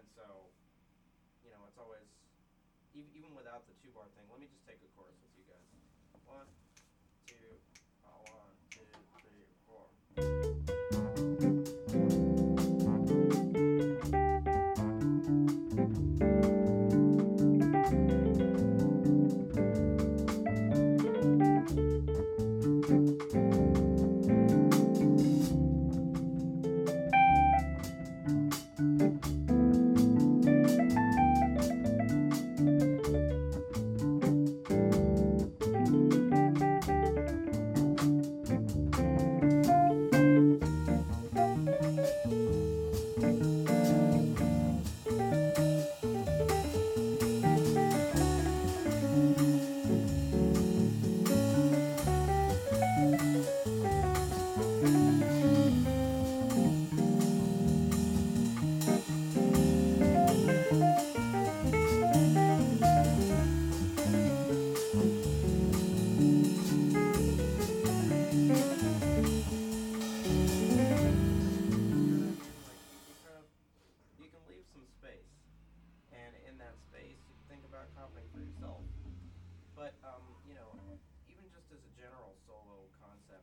And so, it's always, even without the two bar thing. Let me just take a chorus with you guys. One, two, 1, 2, 3, 4. You can leave some space, and in that space, you can think about copying for yourself. But even just as a general solo concept,